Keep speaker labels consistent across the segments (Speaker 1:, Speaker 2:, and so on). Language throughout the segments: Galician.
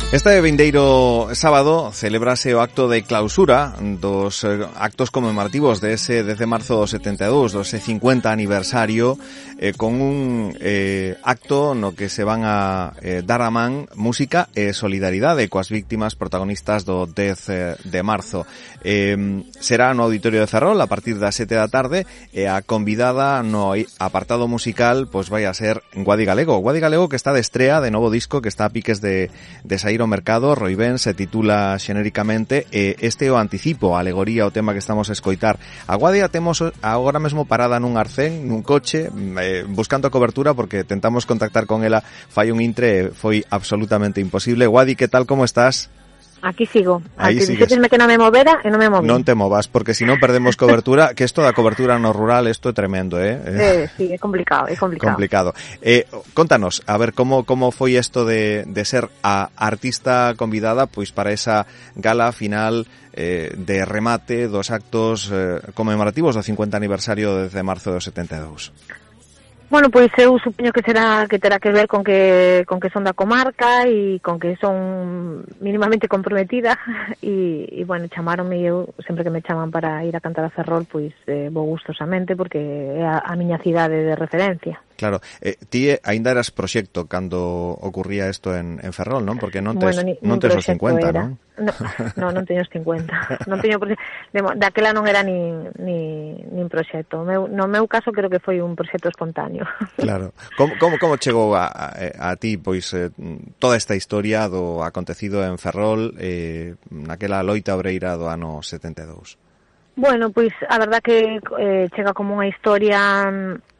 Speaker 1: Este vindeiro sábado celebrase o acto de clausura dos actos conmemorativos de ese 10 de marzo do 72, do ese 50 aniversario, con un acto no que se van a dar a man música e solidaridade coas víctimas protagonistas do 10 de marzo. Será no Auditorio de Ferrol a partir das 7 da tarde e a convidada no apartado musical pois vai a ser Guadi Galego. Guadi Galego que está de estrea de novo disco, que está a piques de sair ao mercado. Roibén se titula xenéricamente este é o anticipo, a alegoría, o tema que estamos a escoitar. A Guadi a temos agora mesmo parada nun arcén, nun coche, buscando a cobertura porque tentamos contactar con ela, fai un intre, foi absolutamente imposible. Guadi, que tal, como estás?
Speaker 2: Aquí sigo.
Speaker 1: Aí
Speaker 2: sigues. Dixetesme que non me movera e non me moví.
Speaker 1: Non te movas, porque se non perdemos cobertura, que isto da cobertura no rural, isto é tremendo,
Speaker 2: Sí, é complicado, é complicado.
Speaker 1: Contanos, a ver, como foi isto de ser a artista convidada pois para esa gala final de remate dos actos conmemorativos do 50 aniversario de marzo do 72.
Speaker 2: Bueno, pois eu supoño que terá que ver con que son da comarca e con que son mínimamente comprometida e bueno, chamaronme e eu sempre que me chaman para ir a cantar a Ferrol, pois vou gustosamente porque é a miña cidade de referencia.
Speaker 1: Claro, ti aínda eras proxecto cando ocurría isto en Ferrol, non? Porque non tes os 50, non?
Speaker 2: Non teño os 50. Non teño daquela non era nin proxecto. No meu caso creo que foi un proxecto espontáneo.
Speaker 1: Claro. Como chegou a ti pois toda esta historia do acontecido en Ferrol naquela loita obreira do ano 72?
Speaker 2: Bueno, pois a verdad que chega como unha historia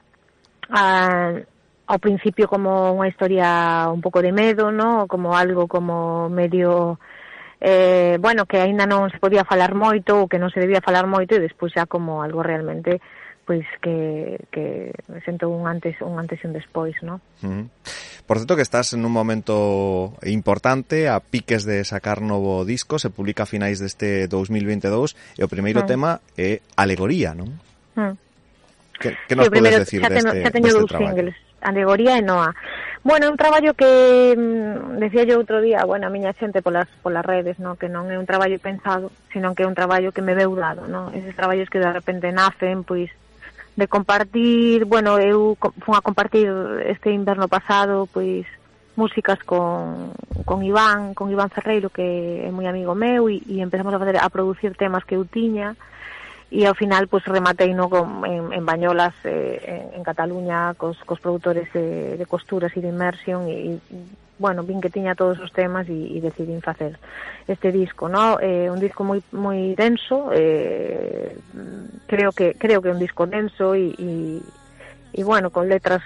Speaker 2: ao principio como unha historia un pouco de medo, ¿no? Como algo como medio bueno, que aínda non se podía falar moito ou que non se debía falar moito e despois xa como algo realmente pois que me sento un antes e un despois, ¿no?
Speaker 1: Por certo que estás nun momento importante, a piques de sacar novo disco, se publica a finais deste 2022 e o primeiro tema é Alegoría, non? Que nos podes decir
Speaker 2: xa teño dous singles, Alegoría e Noa. Bueno, é un traballo que decía yo outro día, bueno, a miña xente polas redes, no, que non é un traballo pensado, sino que é un traballo que me veu dado, no? Eses traballos que de repente nacen, pois, de compartir, bueno, eu fui a compartir este inverno pasado, pois, músicas con Iván Ferreiro, que é moi amigo meu, e empezamos a producir temas que eu tiña, e ao final pues rematei en Bañolas, en Cataluña, cos produtores de costuras e de immersion, e bueno, vin que tiña todos os temas e decidín facer este disco, ¿no? Un disco moi denso, creo que é un disco denso e bueno, con letras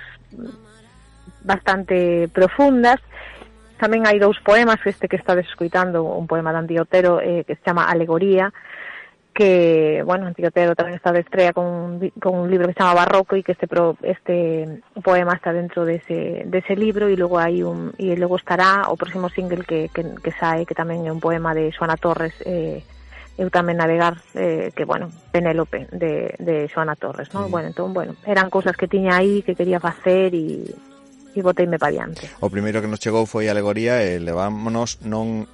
Speaker 2: bastante profundas. Tamén hai dous poemas, este que estades escoitando, un poema de Antía Otero que se chama Alegoría, que, bueno, Antía Otero tamén está de estrea con un libro que se chama Barroco e que este poema está dentro dese libro, e logo logo estará o próximo single que sae, que tamén é un poema de Xoana Torres, eu tamén navegar, que, bueno, Penélope de Xoana Torres, non? Bueno, entón, bueno, eran cousas que tiña aí que quería facer e boteime pa diante.
Speaker 1: O primeiro que nos chegou foi Alegoría e levámonos non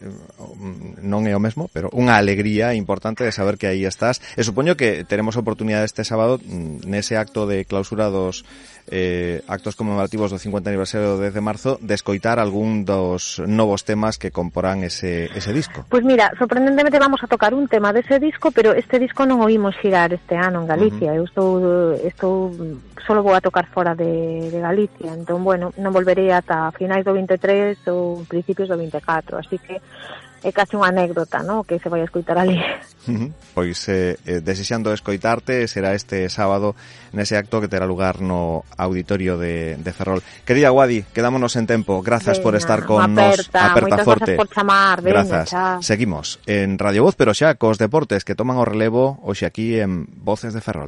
Speaker 1: é o mesmo, pero unha alegría importante de saber que aí estás. E supoño que teremos oportunidade este sábado nese acto de clausura dos actos conmemorativos do 50 aniversario do 10 de marzo de escoitar algún dos novos temas que comporán ese disco.
Speaker 2: Pois mira, sorprendentemente vamos a tocar un tema dese disco, pero este disco non o imos xirar este ano en Galicia. Eu estou solo vou a tocar fora de Galicia, entón, bueno, non volverei ata finais do 23 ou principios do 24, así que é casi unha anécdota, ¿no?, que se vai a escoitar ali.
Speaker 1: Pois desexando escoitarte, será este sábado nese acto que terá lugar no Auditorio de Ferrol. Querida Guadi, quedámonos en tempo. Grazas por estar con nos. Aperta forte.
Speaker 2: Moitas grazas por chamar.
Speaker 1: Grazas. Seguimos en Radio Voz, pero xa cos deportes que toman o relevo hoxe aquí en Voces de Ferrol.